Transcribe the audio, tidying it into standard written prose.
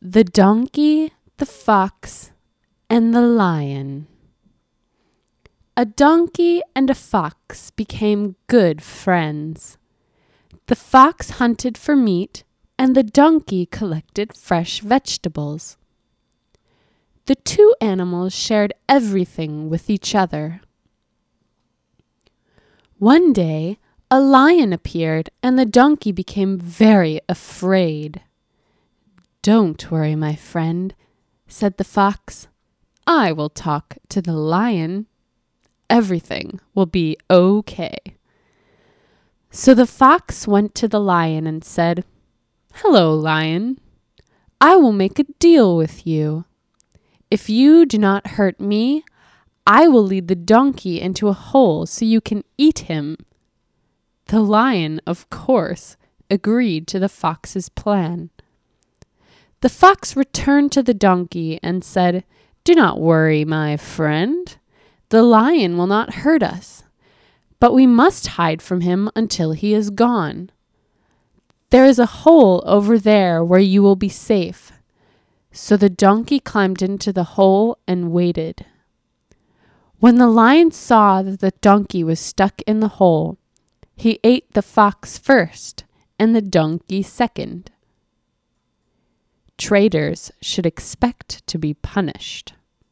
The Donkey, the Fox, and the Lion. A donkey and a fox became good friends. The fox hunted for meat, and the donkey collected fresh vegetables. The two animals shared everything with each other. One day, a lion appeared, and the donkey became very afraid. "Don't worry, my friend," said the fox. "I will talk to the lion. Everything will be okay." So the fox went to the lion and said, "Hello, lion. I will make a deal with you. If you do not hurt me, I will lead the donkey into a hole so you can eat him." The lion, of course, agreed to the fox's plan. The fox returned to the donkey and said, "Do not worry, my friend. The lion will not hurt us, but we must hide from him until he is gone. There is a hole over there where you will be safe." So the donkey climbed into the hole and waited. When the lion saw that the donkey was stuck in the hole, he ate the fox first and the donkey second. Traitors should expect to be punished.